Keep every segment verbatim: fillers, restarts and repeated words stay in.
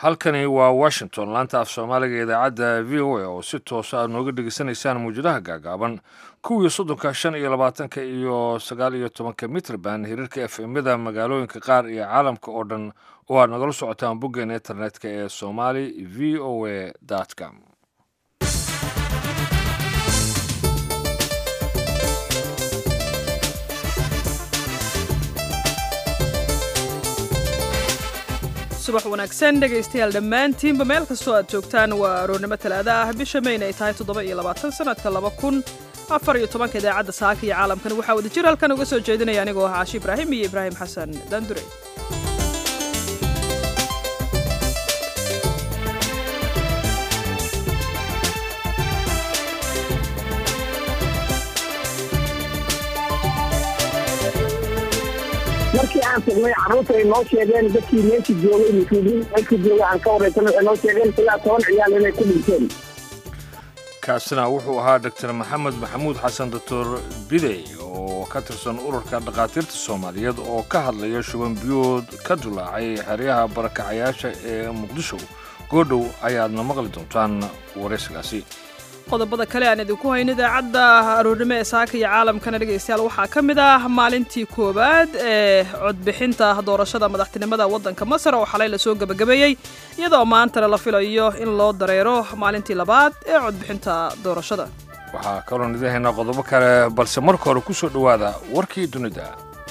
halkani waa Washington laanta af Soomaaliga idaacadda V O A oo si toos ah nooga dhageysanaysaan muujadaha gaagaaban kuwii soddonka shan iyo labaatanka iyo sagaal iyo tobanka mitrban hirarka F M-da magaalooyinka qaar iyo caalamka oo dhan oo aad nagala socotaan boggeena internetka ee somali v o a dot com. subax wanaagsan dhegaystayaal dhammaantiinba meel kastoo aad joogtaan waa aroornimo talaada ah bisha May ay tahay toddoba iyo labaatan sanadka laba kun afar iyo tobanka idaacadda saaka iyo caalamkan waxaa wada jir halkan uga soo jeedinaya anigoo ah Caashi Ibraahim iyo Ibraahim Xasan Dandure. markii aan tagnay carruurta ay noo sheegeen dadkii meesha joogay meesha joogay aan ka wareysan waxay noo sheegeen ilaa toban ciyaal inay ku dhinteen. kaasina wuxuu ahaa Doctor Maxamed Maxamuud Xasan Doctor Bidey oo ka tirsan ururka dhaqaatiirta Soomaaliyeed oo ka hadlaya shuban biyood ka dulaacay xeryaha barakacayaasha ee Muqdisho. goodhow ayaadna maqli doontaan wareysigaasi. qodobada kale aan idinku hayno idaacadda aroornimo ee saaka iyo caalamkana dhegaystayaal waxaa ka mid ah maalintii koowaad ee codbixinta doorashada madaxtinimada waddanka Masar oo xalay la soo gabagabeeyey iyadoo maantana la filayo in loo dareero maalintii labaad ee codbixinta doorashada. waxaa kaloo nidaheena qodobo kale balse marka hore ku soo dhawaada warkii dunida.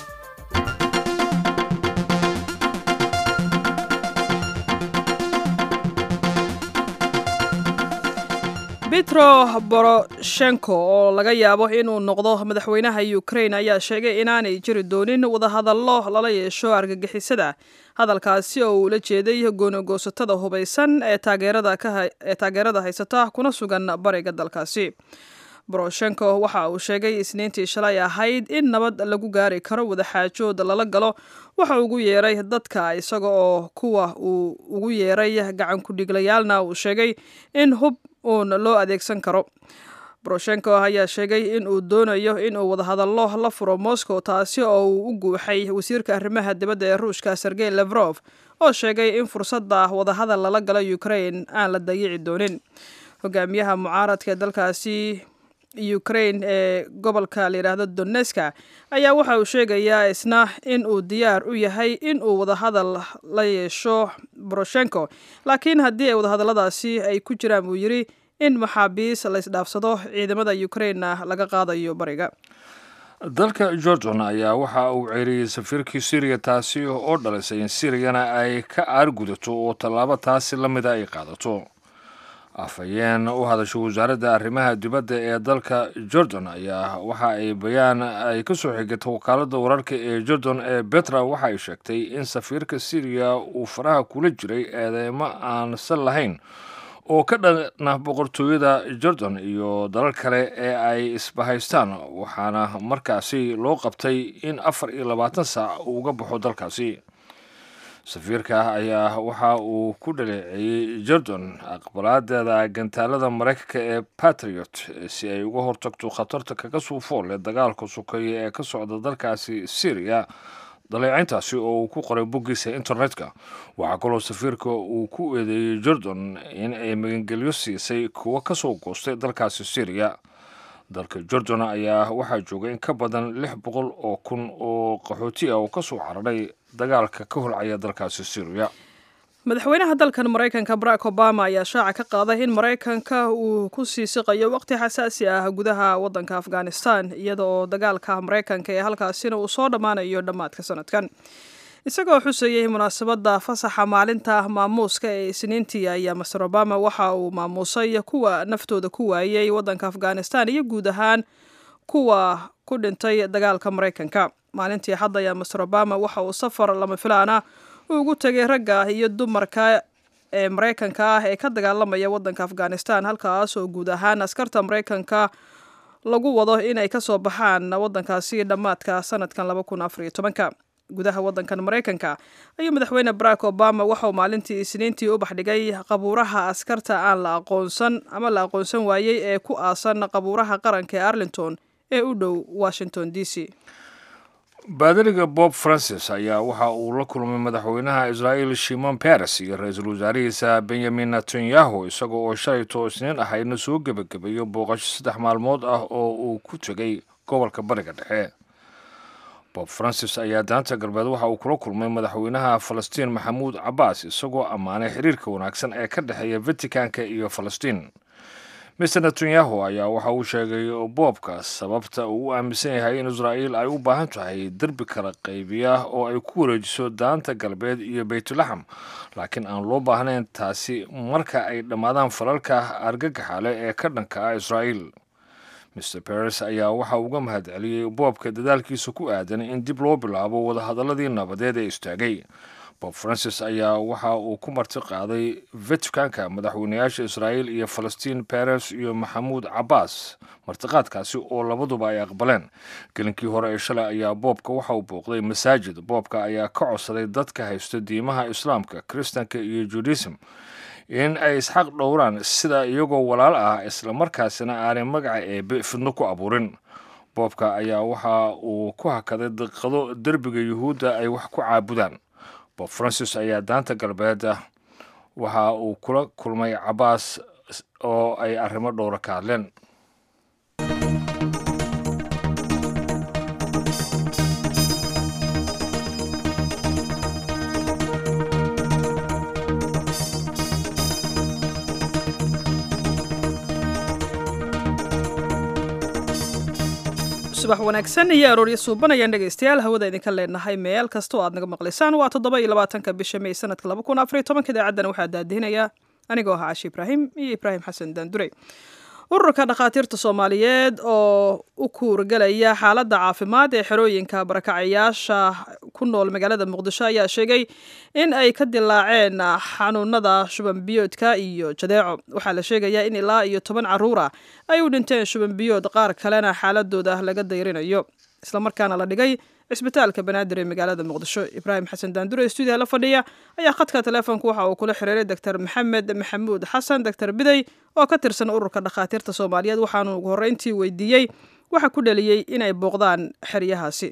Petro Poroshenko oo laga yaabo inuu noqdo madaxweynaha Ukraine ayaa sheegay inaanay jiri doonin wadahadallo lala yeesho argagixisada. hadalkaasi oo uu la jeeday goonogoosatada hubeysan ee taageerada ka ee taageerada haysata kuna sugan bariga dalkaasi. Poroshenko waxa uu sheegay Isniintii shalay ahayd in nabad lagu gaari karo wadaxaajood lala galo waxa ugu yeeray dadka isaga oo kuwa uu ugu yeeray gacan ku dhiglayaalna uu sheegay in hub uun loo adeegsan karo. Poroshenko ayaa sheegay in uu doonayo in uu wadahadallo la furo Moscow taasi oo uu u guuxay wasiirka arrimaha dibadda ee Ruushka Sergey Lavrov oo sheegay in fursadda wadahadal lala galo Ukraine aan la dayici doonin. hogaamiyaha mucaaradka ee dalkaasi Ukraine ee gobolka la yiraahdo Donetsk ayaa waxa uu sheegayaa isna in uu diyaar u yahay in uu wadahadal la yeesho Poroshenko laakiin haddii ay wadahadalladaasi ay ku jiraan uu yiri in maxaabiis la isdhaafsado ciidamada Ukraine laga qaadayo bariga. dalka Jordan ayaa waxa uu ceeriyay safiirkii Syria taasi oo dhalisay in Syriana ay ka aargudato oo tallaabo taasi la mid ah ay qaadato. afayeen u hadashay wasaaradda arrimaha dibadda ee dalka Jordan ayaa waxa ay bayaan ay ka soo xigtay wakaaladda wararka ee Jordan ee Petra waxa ay sheegtay in safiirka Syria uu faraha kula jiray eedeymo aan sal lahayn oo ka dhan boqortooyada Jordan iyo dalal kale ee ay isbahaystaan waxaana markaasi loo qabtay in afar iyo labaatan saac uu uga baxo dalkaasi. safiirka ayaa waxa uu ku dhaleeceeyay Jordan aqbalaadeeda gantaalada Mareykanka ee Patriot si ay uga hortagto khatarta kaga soo fool ee dagaalka sokeeye ee ka socda dalkaasi Syria. dhaleecayntaasi oo uu ku qoray boggiisa internetka waxaa kaloo safiirka uu ku eedeeyay Jordan in ay magangelyo siisay kuwa ka soo goostay dalkaasi Syria. dalka Jordan ayaa waxaa joogay in ka badan lix boqol oo kun oo qaxooti ah oo ka soo cararay dagaalka ka holcaya dalkaasi Syria. madaxweynaha dalkan Mareykanka Barack Obama ayaa shaaca ka qaaday in Mareykanka uu ku sii siqayo waqti xasaasi ah gudaha waddanka Afghanistan iyadoo dagaalka Mareykanka ee halkaasina uu soo dhamaanayo dhammaadka sanadkan. isagoo xusayay munaasabadda fasaxa maalinta maamuuska ee Isniintii ayaa Mister Obama waxa uu maamuusay kuwa naftooda ku waayay waddanka Afghanistan iyo guud ahaan kuwa ku dhintay dagaalka Mareykanka. maalintii hadda ayaa Mister Obama waxa uu safar lama filaan ah ugu tagay ragga iyo dumarka ee Mareykanka ah ee ka dagaalamaya waddanka Afghanistan halkaas oo guud ahaan askarta Mareykanka lagu wado inay ka soo baxaan waddankaasi dhammaadka sanadkan laba kun afar iyo tobanka. gudaha waddankan Mareykanka ayuu madaxweyne Barack Obama waxa uu maalintii Isniintii u baxdhigay qabuuraha askarta aan la aqoonsan ama la aqoonsan waayay ee ku aasan qabuuraha qaranka ee Arlington ee u dhow Washington D C. baadariga Bob Francis ayaa waxa uu la kulmay madaxweynaha Israel Shimon Peres iyo ra'iisul wasaarihiisa Benjamin Netanyahu isagoo oo shalay Isniin ahayna soo gabagabeeyo booqasho saddex maalmood ah oo uu ku tagay gobolka Bariga Dhexe. Bob Francis ayaa daanta galbeed waxa uu kula kulmay madaxweynaha Falastiin Maxamuud Cabbaas isagoo ammaanay xiriirka wanaagsan ee ka dhexeeya Vaticanka iyo Falastiin. mister Netanyahu ayaa waxa uu sheegay Bobka sababta uu u aaminsan yahay in Israel ay u baahan tahay darbi kala qaybiya oo ay ku wareejiso daanta galbeed iyo Beytulaham, laakiin aan loo baahnayn taasi marka ay dhammaadaan falalka argagaxa leh ee ka dhanka ah Israel. mister Peres ayaa waxa uu uga mahadceliyay Bobka dadaalkiisa ku aadan in dib loo bilaabo wadahadaladii nabadeed ee istaagay. Bob Francis ayaa waxa uu ku marti qaaday Vaticanka madaxweynayaasha Israel iyo Falastiin Peres iyo Maxamuud Cabbaas martiqaadkaasi oo labaduba ay aqbaleen. gelinkii hore ee shalay ayaa Bobka waxa uu booqday masaajid. Bobka ayaa ka codsaday dadka haysta diimaha Islaamka, Kiristaanka iyo Judaism in ay isxaq dhowraan sida iyagoo walaal ah isla markaasina aanay magaca eebe fidno ku abuurin. Bobka ayaa waxa uu ku hakaday daqiiqado derbiga Yuhuudda ay wax ku caabudaan. Bob Francis ayaa daanta galbeed waxa uu kula kulmay Cabbaas oo ay arrimo dhowr ka hadleen. subax wanaagsan iyo arooryo suubanayaan dhegaystayaal hawada idinka leenahay meel kasta oo aad naga maqlaysaan. waa toddoba iyo labaatanka bisha May sanadka laba kun afar iyo tobanka idaacaddan waxaa daadihinaya anigoo ah Caashi Ibraahim iyo Ibraahim Xasan Daandure. ururka dhakhaatiirta Soomaaliyeed oo u kuurgalaya xaaladda caafimaad ee xerooyinka barakacayaasha ku nool magaalada Muqdisho ayaa sheegay in ay ka dilaaceen xanuunada shuban biyoodka iyo jadeeco. waxaa la sheegayaa in ilaa iyo toban caruur ah ay u dhinteen shuban biyood, qaar kalena xaaladooda laga dayrinayo, isla markaana la dhigay cisbitaalka Banaadir ee magaalada Muqdisho. Ibraahim Xasan Daandure stuudiyaha la fadhiya ayaa khadka telefoonka waxa uu kula xiriiray Dr Maxamed Maxamuud Xasan Dr Biday oo ka tirsan ururka dhakhaatiirta Soomaaliyeed, waxaanu ugu horreyntii weydiiyey waxa ku dhaliyay inay booqdaan xeryahaasi.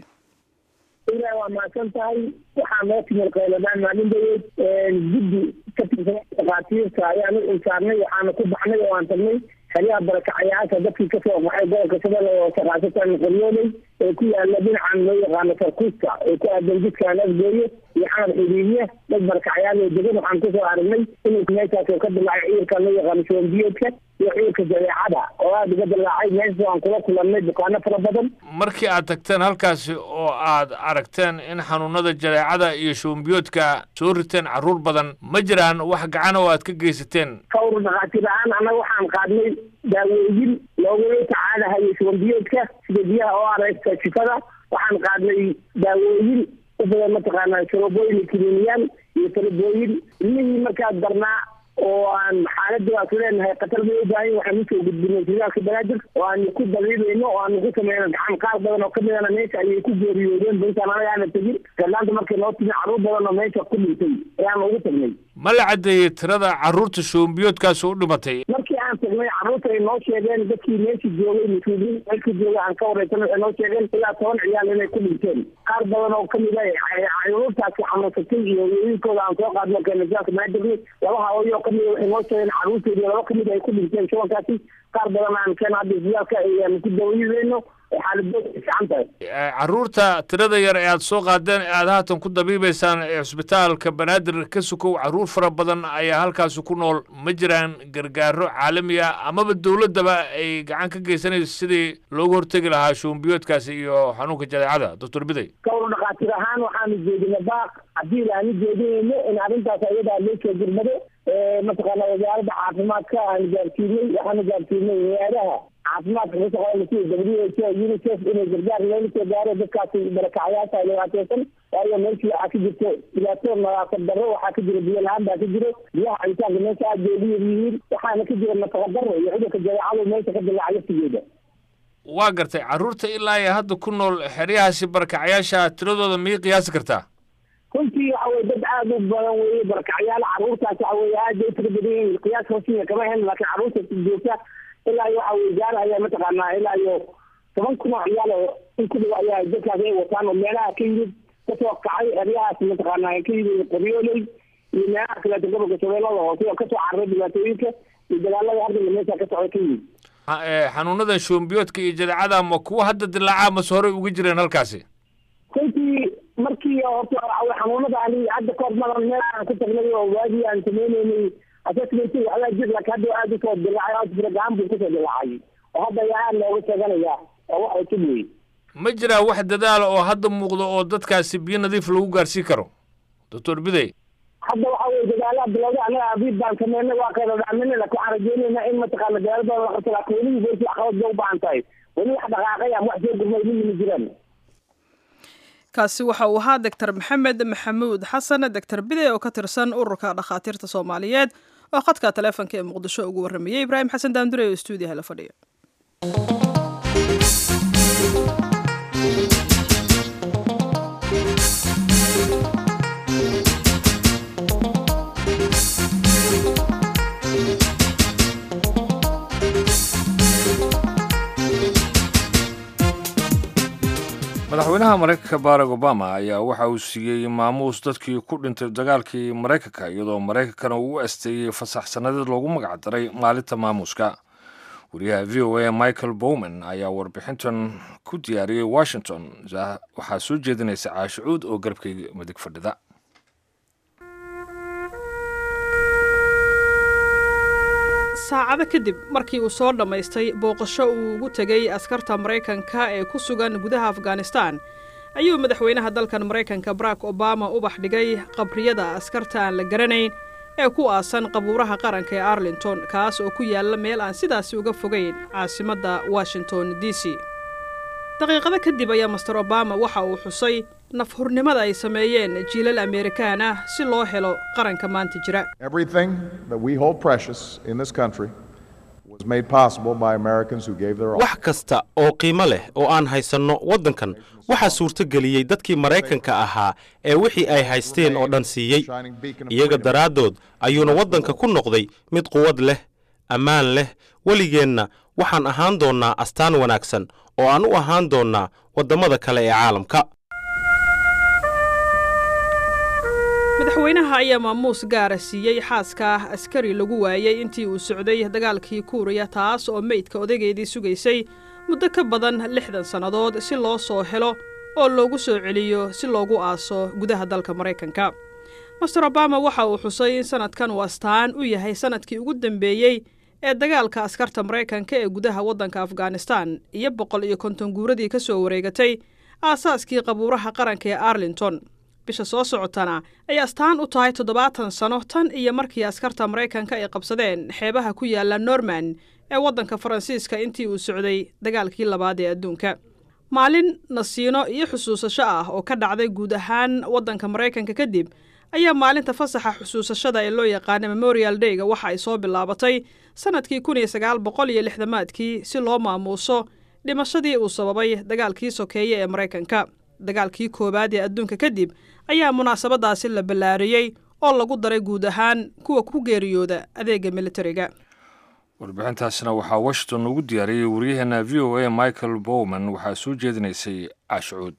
ilaa waa mahadsan tahay. waxaa noo timid qayladaan maalin dhaweyd guddi ka tirsan dhakhaatiirta ayaanu insaarnay, waxaana ku baxnay oo aan tagnay xeryaha barakacayaasha dadkii kasoo baxay gobolka Shabeelle oo shaqaasatan Qoryooley ee ku yaala dhinacan loo yaqaano Sarkuusta ee ku aadan jidkaan Afgooye iyo xamar xiriiriye. dad barakacayaal oo degan waxaan kusoo aragnay inuu meeshaas oo ka dilaacay ciirka loo yaqaano shuban biyoodka iyo ciirka jadeecada oo aada uga dilaacay. meesha aan kula kulannay bukaano fara badan. markii aad tagteen halkaasi oo aad aragteen in xanuunada jadeecada iyo shuban biyoodka soo riteen carruur badan, ma jiraan wax gacan oo aad ka geysateen? kawr dhakhaatiir ahaan annaga waxaan qaadnay daawooyin loogula tacaalahayo shuban biyoodka sida biyaha oo areysta shifada. waxaan qaadnay daawooyin u badan mataqaanaa sharobooyin kiniiniyaal iyo talabooyin. ilmihii markaad darnaa oo aan xaaladdaas leenahay khatar bay u baahan waxaan usoo gudbinay isbitaalka Banaadir oo aan ku dabiibayno oo aan ku sameyno gacan qaar badan oo ka midana meesha ayay ku geeriyoodeen. intaan anaga aana tegin galaanta markii noo timi carruur badan oo meesha ku dhintay ayaana ugu tagnay. ma la caddeeyey tirada carruurta shuban biyoodkaas u dhimatay? markii aan tagnay carruurta ay noo sheegeen dadkii meesha joogay mas-uuliyiin meelka jooga aan ka wareysan waxay noo sheegeen ilaa toban ciyaal inay ku dhinteen. qaar badan oo kamid ah carruurtaasi xanuunsatay iyo wiilkooda aan soo qaadno keenajaanka Banaadir laba hooyo kamid waxay noo sheegeen carruurteedii laba kamid ay ku dhinteen shubankaasi. qaar badan aan keen hadda isbitaalka ayaan ku daweynayno xaaladooda fiican tahay. carruurta tirada yar ee aad soo qaadeen ee aad haatan ku dabiibaysaan ee cisbitaalka Banaadir ka sukow carruur fara badan ayaa halkaasi ku nool. ma jiraan gargaaro caalami ah amaba dowladdaba ay gacan ka geysanayso sidii loogu hortegi lahaa shuban biyoodkaasi iyo xanuunka jadeecada? doctor Biday, kawr dhakhaatiir ahaan waxaanu jeedina baaq haddii aanu jeedinayno in arrintaas ayadaa loo soo gurmado. mataqaana wasaaradda caafimaadka aan gaarsiinay waxaanu gaarsiinay hay-adaha caafimaadka ka shaqeeya sida W H O, UNICEF inay gargaar loola soo gaaro dadkaasi barakacayaasha ay dhibaateysan. waayo meeshii waxaa ka jirto dhibaato nadaafad darro, waxaa ka jira biyo la-aan baa ka jiro, biyaha cabitaanka meesha aad bay ugu yar yihiin, waxaana ka jira nafaqa darro iyo cudurka jadeecadu meesha ka dilaaca laftigeeda. waa gartay. carruurta ilaa iyo hadda ku nool xeryahaasi barakacayaasha tiradooda miyay qiyaasi kartaa? runtii waxa weye dad aada u badan weye barakacayaal. carruurtaas waxa weye aad bay tira badan yihiin, qiyaas hoosiya kama hen, laakiin carruurta joogta ilaa iyo waxa weye gaaraya mataqaanaa ilaa iyo toban kun oo ciyaal oo in ku dhow ayaa dadkaas ay wataan oo meelaha ka yimid kasoo kacay eryahaas mataqaanaa ka yimid qoryooley iyo meelaha kaleeto gobolka shabeellada hoose oo kasoo cararay dhibaatooyinka iyo dagaalada hadda meesha ka socda ka yimid xanuunadan shuumbiyoodka iyo jadeecada ma kuwa hadda dilaacaa mase horey uga jireen halkaasi runtii markii horta xanuunada ani hadda kahor madan meel aan ku tagnay oo waagii aan sameyneynay assessment waxaa jir laakiin hadda aad usoo dilaacay outbreak ahaan buu kusoo dilaacay oo hadda ayaa aad looga sheeganaya oo wax cusub wey ma jiraa wax dadaala oo hadda muuqdo oo dadkaasi biyo nadiif lagu gaarsiin karo doctor Bidey hadda waxa weeye dadaala bilowda anaga abiid baan sameynay waa qayb dhacmina laakiin waxaan rajeynaynaa in mataqaana dawladda la qabto laakiin weli goortii caqabad bay u baahan tahay weli wax dhaqaaqay ama wax soo gurmay ma jiraan kaasi waxa uu ahaa doctor maxamed maxamuud xasan doctor Bidey oo ka tirsan ururka dhakhaatiirta Soomaaliyeed oo khadka taleefanka ee Muqdisho ugu warramiyay Ibraahim Xasan Daandure oo stuudiyaha la fadhiyo madaxweynaha Mareykanka Barack Obama ayaa waxa uu siiyay maamuus dadkii ku dhintay dagaalkii Mareykanka iyadoo Mareykankana uu asteeyay fasax sanadeed loogu magac daray maalinta maamuuska wariyaha V O A Michael Bowman ayaa warbixintan ku diyaariyay Washington waxaa soo jeedinaysa caashuud oo garabkayga midig fadhida saacado kadib markii uu soo dhammaystay booqasho uu ugu tegay askarta Mareykanka ee ku sugan gudaha Afghanistan ayuu madaxweynaha dalkan Mareykanka Barack Obama u baxdhigay qabriyada askarta aan la garanayn ee ku aasan qabuuraha qaranka ee Arlington kaas oo ku yaala meel aan sidaasi uga fogeyn caasimadda Washington D C daqiiqada kadib ayaa Mister Obama waxa uu xusay nafhurnimada ay sameeyeen jiilal Amerikaan ah si loo helo qaranka maanta jira. Everything that we hold precious in this country was made possible by Americans who gave their all. Wax kasta oo qiimo leh oo aan haysanno waddankan waxa suurto geliyay dadkii Mareykanka ahaa ee wixii ay haysteen oo dhan siiyay iyaga daraadood ayuuna waddanka ku noqday mid quwad leh ammaan leh waligeenna waxaan ahaan doonaa astaan wanaagsan oo aan u ahaan doonaa wadamada kale ee caalamka. madaxweynaha ayaa maamuus gaara siiyay xaaska askari lagu waayay intii uu socday dagaalkii Kuuriya taas oo meydka odageedii sugaysay muddo ka badan lixdan sanadood si loo soo helo oo loogu soo celiyo si loogu aaso gudaha dalka Mareykanka. Mister Obama waxa uu xusay in sanadkan uu astaan u yahay sanadkii ugu dambeeyay ee dagaalka askarta Mareykanka ee gudaha waddanka Afghanistan iyo boqol iyo konton guuradii ka soo wareegatay aasaaskii qabuuraha qaranka ee Arlington. bisha soo socotana ay astaan u tahay toddobaatan sano tan iyo markii askarta Mareykanka ay qabsadeen xeebaha ku yaala Norman ee waddanka Faransiiska intii uu socday dagaalkii labaad ee adduunka. maalin nasiino iyo xusuusasho ah oo ka dhacday guud ahaan waddanka Mareykanka kadib ayaa maalinta fasaxa xusuusashada ee loo yaqaan Memorial Day-ga waxa ay soo bilaabatay sanadkii kun iyo sagaal boqol iyo lixdamaadkii si loo maamuuso dhimashadii uu sababay dagaalkii sokeeye ee Mareykanka. dagaalkii koobaad ee adduunka kadib ayaa munaasabadaasi la ballaariyay oo lagu daray guud ahaan kuwa ku geeriyooda adeega militariga. warbixintaasina waxaa Washington ugu diyaariyay wariyaheena V O A Michael Bowman waxaa soo jeedinaysay caashuud.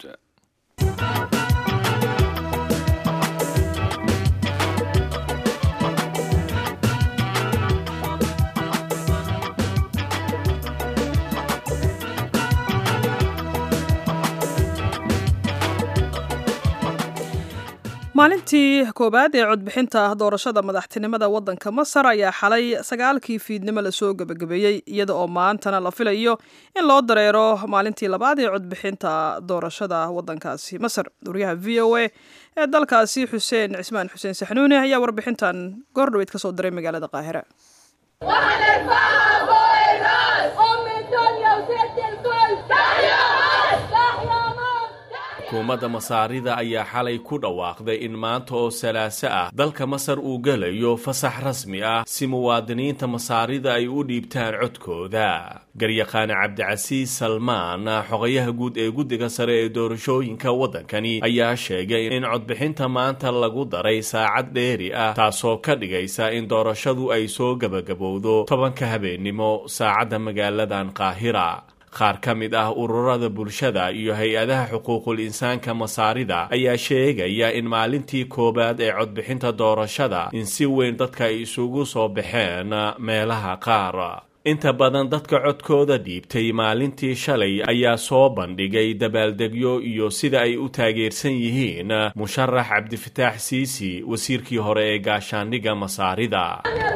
maalintii koobaad ee codbixinta doorashada madaxtinimada waddanka Masar ayaa xalay sagaalkii fiidnimo la soo gabagabeeyay iyada oo maantana la filayo in loo dareero maalintii labaad ee codbixinta doorashada waddankaasi Masar. wariyaha V O A ee dalkaasi Xuseen Cismaan Xuseen Saxnuuni ayaa warbixintan goordhaweyd ka soo diray magaalada Qaahira. xukuumadda Masaarida ayaa xalay ku dhawaaqday in maanta oo salaaso ah dalka Masar uu galayo fasax rasmi ah si muwaadiniinta Masaarida ay u dhiibtaan codkooda. garyaqaan Cabdicasiis Salmaan xogayaha guud ee guddiga sare ee doorashooyinka waddankani ayaa sheegay in codbixinta maanta lagu daray saacad dheeri ah taasoo ka dhigaysa in doorashadu ay soo gabagabowdo tobanka habeenimo saacadda magaaladan Qaahira. qaar ka mid ah ururada bulshada iyo hay-adaha xuquuqul insaanka masaarida ayaa sheegaya in maalintii koowaad ee codbixinta doorashada in si weyn dadka ay isugu soo baxeen meelaha qaar inta badan dadka codkooda dhiibtay maalintii shalay ayaa soo bandhigay dabaaldegyo iyo sida ay u taageersan yihiin musharax cabdifataax siisi wasiirkii hore ee gaashaandhigga masaarida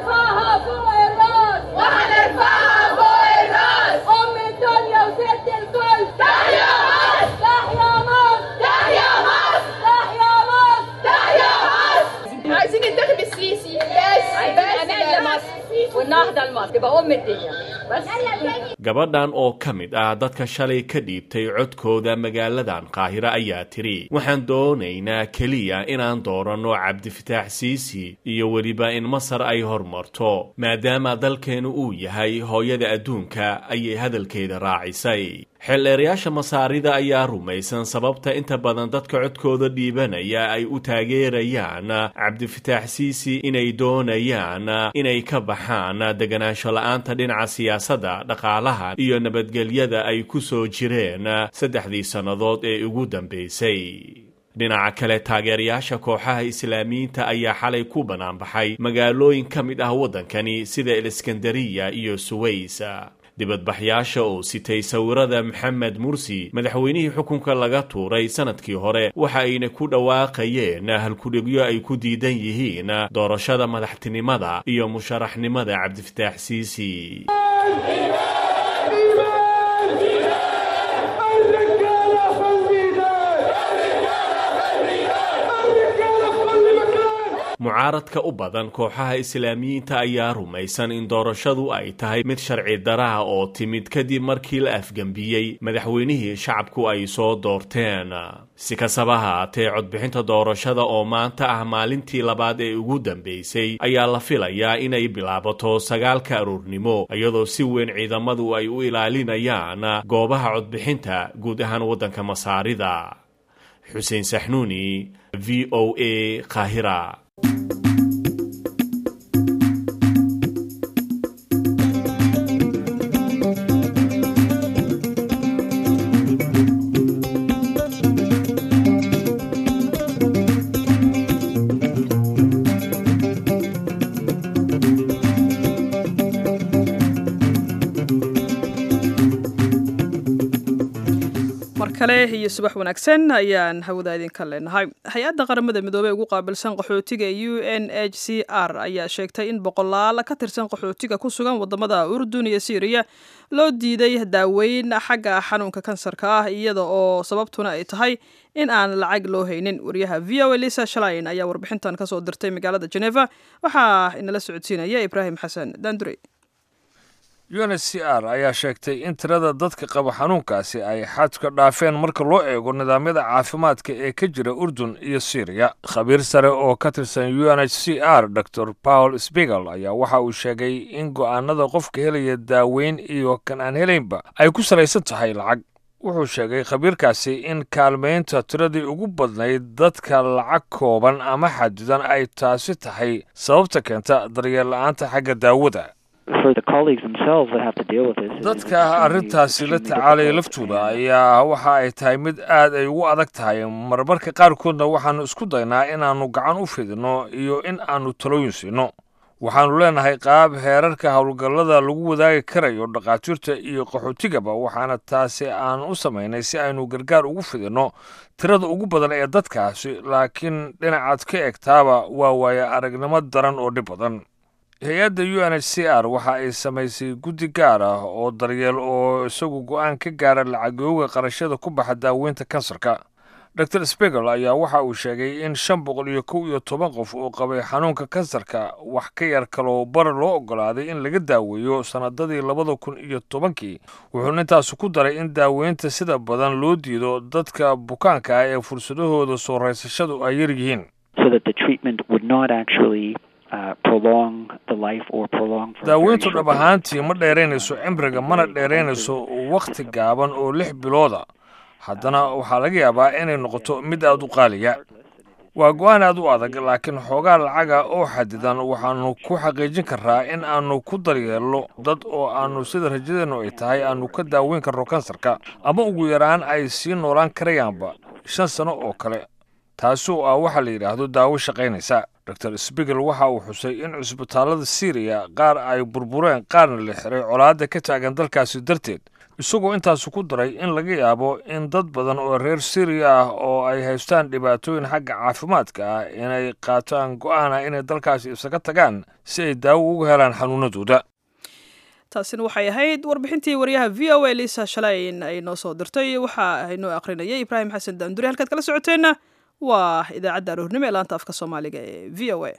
gabadhan oo ka mid ah dadka shalay ka dhiibtay codkooda magaaladan qaahiro ayaa tiri waxaan doonaynaa keliya inaan dooranno cabdifataax siisi iyo weliba in masar ay hormarto maadaama dalkeenu uu yahay hooyada adduunka ayay hadalkeeda raacisay xildheerayaasha masaarida ayaa rumaysan sababta inta badan dadka codkooda dhiibanaya ay u taageerayaan cabdifataax siisi inay doonayaan inay ka baxaan deganaansho la-aanta dhinaca siyaasadda dhaqaalaha iyo nabadgelyada ay ku soo jireen saddexdii sannadood ee ugu dambaysay dhinaca kale taageerayaasha kooxaha islaamiyiinta ayaa xalay ku banaanbaxay magaalooyin ka mid ah waddankani sida eliskandariya iyo suways dibadbaxyaasha oo sitay sawirada maxamed mursi madaxweynihii xukunka laga tuuray sanadkii hore waxa ayna ku dhawaaqayeen halkudhigyo ay ku diidan yihiin doorashada madaxtinimada iyo musharaxnimada cabdifataax siisi mucaaradka u badan kooxaha islaamiyiinta ayaa rumaysan in doorashadu ay tahay mid sharci daraha oo timid kadib markii la afgembiyey madaxweynihii shacabku ay soo doorteen si kastaba haatee codbixinta doorashada oo maanta ah maalintii labaad ee ugu dambaysay ayaa la filayaa inay bilaabato sagaalka aroornimo iyadoo si weyn ciidamadu ay u ilaalinayaan goobaha codbixinta guud ahaan waddanka masaarida xuseen saxnuuni v o a qaahira kale iyo subax wanaagsan ayaan hawada idinka leenahay hay-adda qaramada midoobey ugu qaabilsan qaxootiga u n h c r ayaa sheegtay in boqolaal ka tirsan qaxootiga ku sugan wadamada urdun iyo syriya loo diiday daaweyn xagga xanuunka kansarka ah iyada oo sababtuna ay tahay in aan lacag loo haynin wariyaha v o a lisa shalain ayaa warbixintan kasoo dirtay magaalada geneva waxaa inala socodsiinaya ibraahim xasan dandure u n h c r ayaa sheegtay in tirada dadka qaba xanuunkaasi ay xadka dhaafeen marka loo eego nidaamyada caafimaadka ee ka jira urdun iyo syriya khabiir sare oo ka tirsan u n h c r dor paul spiegel ayaa waxa uu sheegay in go'aanada qofka helaya daaweyn iyo kan aan helaynba ay ku salaysan tahay lacag wuxuu sheegay khabiirkaasi in kaalmaynta tiradii ugu badnayd dadka lacag kooban ama xadidan ay taasi tahay sababta keenta daryeel la'aanta xagga daawada dadka arrintaasi la tacaalaya laftooda ayaa waxa ay tahay mid aad ay ugu adag tahay marmarka qaarkoodna waxaannu isku daynaa inaannu gacan u fidinno iyo in aannu talooyin siinno waxaannu leenahay qaab heerarka howlgallada lagu wadaagi karayo dhakhaatiirta iyo qaxootigaba waxaana taasi aan u samaynay si aynu gargaar ugu fidinno tirada ugu badan ee dadkaasi laakiin dhinacaad ka egtaaba waa waaya aragnimo daran oo dhib badan hay-adda u n h c r waxa ay samaysay guddi gaar ah oo daryeel oo isagu go'aan ka gaara lacagooga qarashada ku baxa daaweynta kansarka dor spiegel ayaa waxa uu sheegay in shan boqol iyo kow iyo toban qof oo qabay xanuunka kansarka wax ka yar kaloo bara loo oggolaaday in laga daaweeyo sannadadii labada kun iyo tobankii wuxuuna intaasi ku daray in daaweynta sida badan loo diido dadka bukaanka ah ee fursadahooda soo raysashadu ay yar yihiin daaweyntu dhab ahaantii ma dheeraynayso cimriga mana dheeraynayso wakhti gaaban oo lix bilooda haddana waxaa laga yaabaa inay noqoto mid aad u qaaliya waa go'aan aad u adag laakiin xoogaa lacaga oo xadidan waxaannu ku xaqiijin karraa in aannu ku daryeelno dad oo aannu sida rajadeennu ay tahay aannu ka daaweyn karno kansarka ama ugu yaraan ay sii noolaan karayaanba shan sano oo kale taasoo ah waxaa la yidhaahdo daawo shaqaynaysa doctor Spiegel waxa uu xusay in cusbitaallada Syria qaar ay burbureen qaarna la xiray colaadda ka taagan dalkaasi darteed isagoo intaas ku daray in laga yaabo in dad badan oo reer Syria ah oo ay haystaan dhibaatooyin xagga caafimaadka ah inay qaataan go'aan ah inay dalkaasi isaga tagaan si ay daawo uga helaan xanuunadooda. taasina waxay ahayd warbixintii wariyaha V O A Lisa Shalayn ay noo soo dirtay waxa ay noo aqrinayay Ibrahim Xasan Daanduri halkaad kala socoteena waa idaacadda aroornimo ee laanta afka Soomaaliga ee V O A.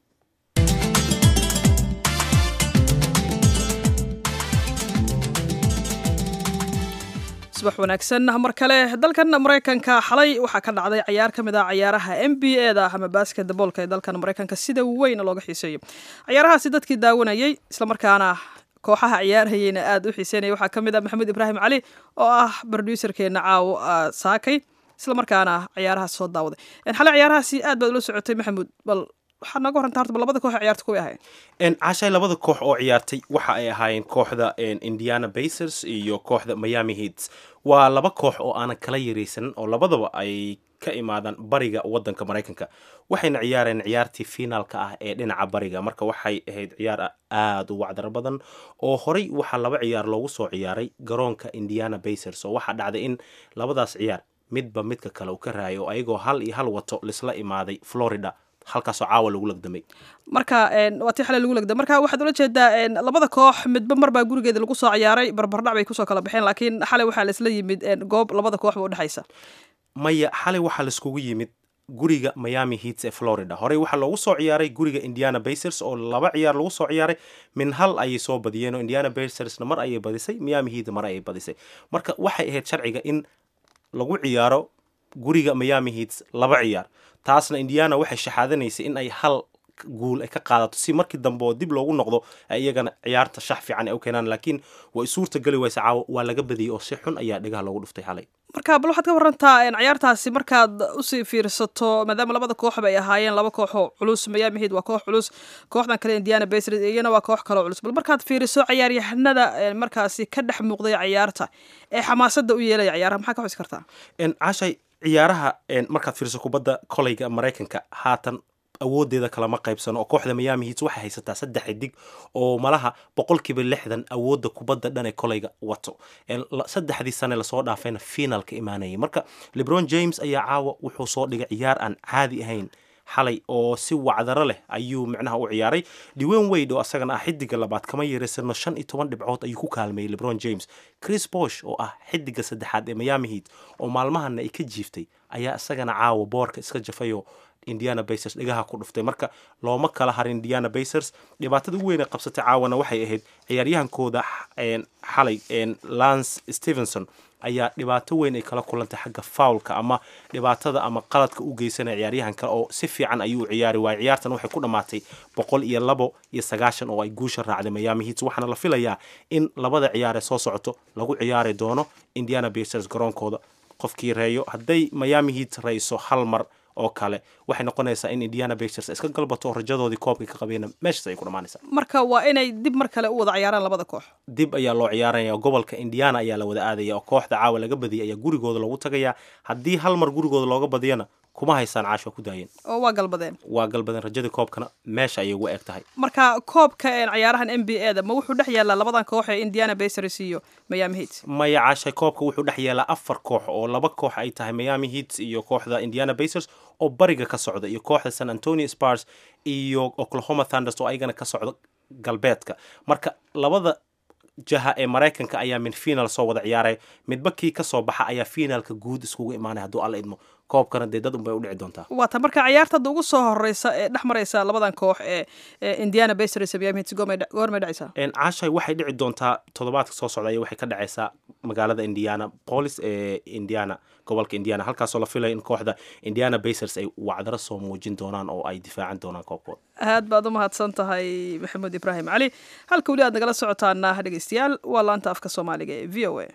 subax wanaagsan mar kale dalkan Mareykanka xalay waxa ka dhacday ciyaar kamid ah ciyaaraha N B A-da ama basketballka ee dalkan Mareykanka sida weyn looga xiiseeyo. ciyaarahaasi dadkii daawanayay isla markaana kooxaha ciyaarayayna aad u xiiseynaya waxaa kamid ah Maxamed Ibrahim Cali oo ah producer-keena caaw saakay isla markaana ciyaaraha soo daawaday. in xalay ciyaarahaasi aad baad ula socotay Maxamed bal waxaa naga horanta harta labada koox ciyaarta ku ahaayeen en cashay labada koox oo ciyaartay waxa ay ahaayeen kooxda Indiana Pacers iyo kooxda Miami Heat waa laba koox oo aan kala yareysan oo labadaba ay ka imaadaan bariga wadanka Mareykanka waxayna ciyaareen ciyaartii finaalka ah ee dhinaca bariga marka waxay ahayd ciyaar aad u wacdar badan oo horay waxa laba ciyaar loogu soo ciyaaray garoonka Indiana Pacers oo waxa dhacday in labadaas ciyaar midba midka kale uu ka raayo ayagoo hal iyo hal wato lisla imaaday Florida halkaas oo caawa lagu lagdamay marka een waati xalay lagu lagdamay marka waxaad ula jeedaa een labada koox midba marba gurigeeda lagu soo ciyaaray barbardhac bay ku soo kala baxeen laakiin xalay waxa la isla yimid een goob labada koox u dhaxaysa maya xalay waxa la iskugu yimid guriga Miami Heat ee Florida horay waxa loogu soo ciyaaray guriga Indiana Pacers oo laba ciyaar lagu soo ciyaaray min hal ay soo badiyeen oo Indiana Pacers mar ay badisay Miami Heat mar ay badisay marka waxay ahayd sharciga in lagu ciyaaro guriga Miami Heat laba ciyaar taasna Indiana waxay shaxaadanaysay in ay hal guul ay ka qaadato si markii dambe oo dib loogu noqdo ayagana ciyaarta shax fiican ay u keenaan laakiin way suurta gali waysa caawa waa laga badiyay oo si xun ayaa dhigaha loogu dhuftay xalay marka bal waxaad ka warantaa in ciyaartaasi markaad u sii fiirsato maadaama labada koox ay ahaayeen laba koox oo culus Miami Heat waa koox culus kooxdan kale Indiana Pacers iyana waa koox kale oo culus bal markaad fiiriso ciyaaryahanada markaasi ka dhex muuqday ciyaarta ee xamaasadda u yeelay ciyaaraha maxaa ka xusi kartaa in cashay ciyaaraha markaad fiiriso kubadda kolayga Mareykanka haatan awoodeeda kala ma qaybsano oo kooxda Miami Heat waxay haysataa saddex xidig oo malaha boqolkiiba lixdan awoodda kubadda dhan ee kolayga wato saddexdii sano la soo dhaafayna finalka imaanayay marka LeBron James ayaa caawa wuxuu soo dhigay ciyaar aan caadi ahayn xalay oo si wacdaro leh ayuu macnaha u ciyaaray Dwayne Wade oo asagana ah xidiga labaad kama yareysano shan iyo toban dhibcood ayuu ku kaalmeeyay LeBron James Chris Bosh oo ah xidiga saddexaad ee Miami Heat oo maalmahan ay ka jiiftay ayaa asagana caawa boorka iska jafayo Indiana Pacers dhigaha ku dhuftay marka looma kala har Indiana Pacers dhibaatada ugu weyn ee qabsatay caawana waxay ahayd ciyaaryahankooda een xalay een Lance Stevenson ayaa dhibaato weyn ay kala kulantay xagga foulka ama dhibaatada ama qaladka u geysanay ciyaaryahanka oo si fiican ayuu ciyaari waay ciyaartan waxay ku dhamaatay boqol iyo labo iyo sagaashan oo ay guusha raacday Miami Heat waxaana la filayaa in labada ciyaar ee soo socoto lagu ciyaari doono Indiana Pacers garoonkooda qofkii reeyo haday Miami Heat reeyso hal mar oo kale waxay noqonaysaa in Indiana Pacers iska galbato rajadoodii koobka ka qabeen meesha ay ku dhamaanaysaa marka waa inay dib mar kale u wada ciyaaraan labada koox dib ayaa loo ciyaaraya gobolka Indiana ayaa la wada aadaya oo kooxda caawa laga badiyay ayaa gurigooda lagu tagaya haddii hal mar gurigooda looga badiyana kuma haysaan caasho ku daayeen oo waa galbadeen waa galbadeen rajada koobkana meesha ayay ugu eg tahay marka koobka ee ciyaarahan N B A-da ma wuxuu dhex yaalaa labadan koox ee Indiana Pacers iyo Miami Heat maya caashay koobka wuxuu dhex yaalaa afar koox oo laba koox ay tahay Miami Heat iyo kooxda Indiana Pacers oo bariga ka socda iyo kooxda San Antonio Spurs iyo Oklahoma Thunder oo ayagana ka socda galbeedka marka labada jaha ee Mareykanka ayaa min final soo wada ciyaaray midba kii ka soo baxa ayaa finalka guud iskugu imaanay haduu alla idmo koobkana dee dad un bay u dhici doontaa waa ta marka ciyaarta ugu soo horeysa ee dhex maraysa labadan koox ee Indiana Pacers iyo Miami Heat goorma dhacaysa een caashay waxay dhici doontaa toddobaadka soo socda ay waxay ka dhacaysaa magaalada Indianapolis ee Indiana gobolka Indiana halkaas oo la filayo in kooxda Indiana Pacers ay wacdaro soo muujin doonaan oo ay difaacan doonaan koobkooda aad baad u mahadsan tahay Maxamed Ibrahim Cali halka wali aad nagala socotaana dhageystayaal waa laanta afka Soomaaliga ee V O A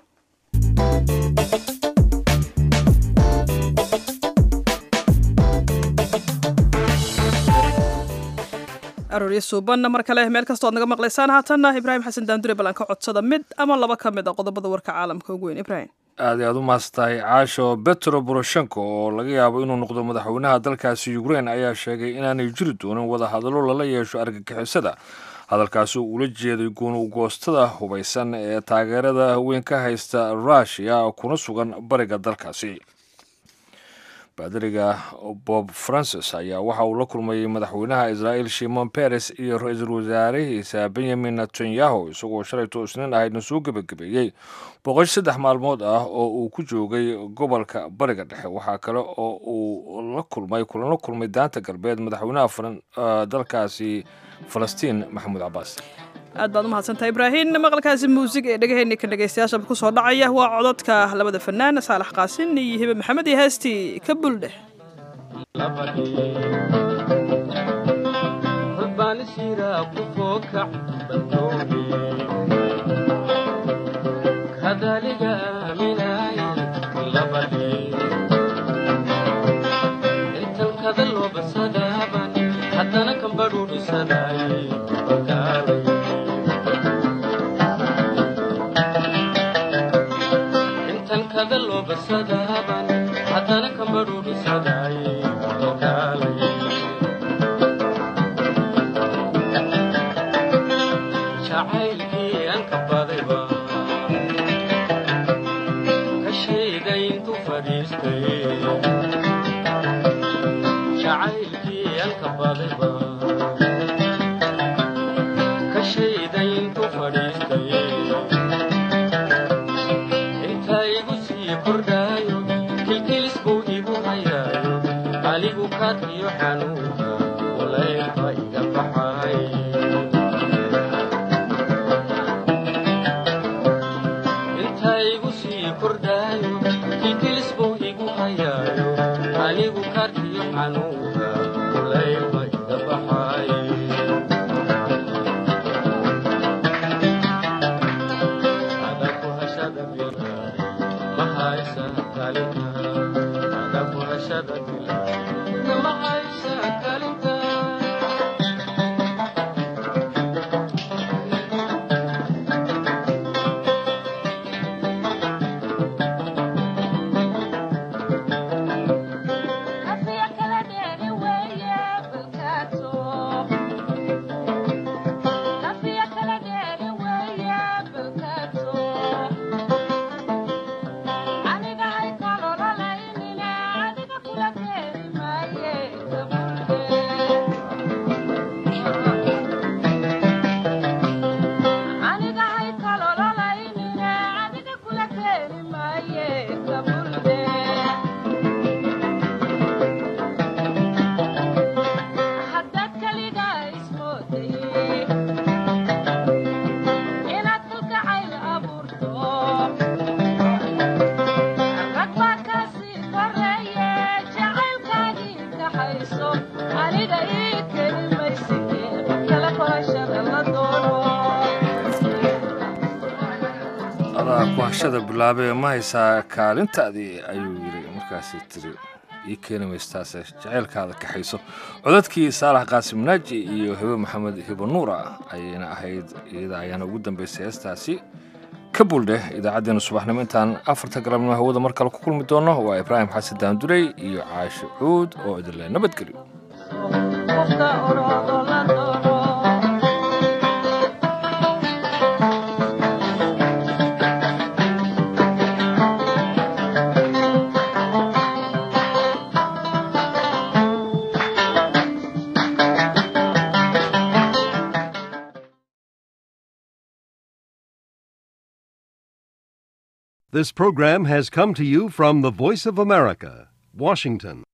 arooryo suuban mar kale meel kastoo ad naga maqlaysaan haatanna ibraahim xasan daandure balan ka codsada mid ama laba ka mid a qodobada warka caalamka ugu weyn ibraahim aad aad u mahadsantahay caasho Petro Poroshenko oo laga yaabo inuu noqdo madaxweynaha dalkaasi Ukraine ayaa sheegay inaanay jiri doonin wada hadallo lala yeesho argagixisada hadalkaasi uu la jeeday goon u goostada hubaysan ee taageerada weyn ka haysta Russia kuna sugan bariga dalkaasi baadariga Bob Francis ayaa waxa uu la kulmay madaxweynaha Israel Shimon Peres iyo ra'iisul wasaarihiisa Benjamin Netanyahu isagoo shalay toosnin ahaydna soo gabagabeeyay boqol saddex maalmood ah oo uu ku joogay gobolka bariga dhexe waxa kale oo uu la kulmay kulan la kulmay daanta galbeed madaxweynaha dalkaasi Falastiin Maxamuud Cabbaas aad baad u mahadsantahay ibraahim maqalkaasi muusig ee dhagaheennii ka dhagaystayaasha ku soo dhacaya waa codadka labada fanaan saalax qaasin iyo hibe maxamed iyo heestii ka buldhe kuhashada bilaabay ma haysaa kaalintaadii ayuu yiri markaasi tiri ii keenaystaas jaceelkaada kaxayso codadkii saalax qaasim naaji iyo hibe maxamed hibe nuura ayayna ahayd iyada ayaana ugu dambeysay heestaasi ka buldhe idaacaddeenna subaxnimo intaan afarta galabnimo hawada mar kale ku kulmi doono waa ibraahim xasan daandurey iyo caasho cuud oo idinle nabadgelyo This program has come to you from the Voice of America, Washington.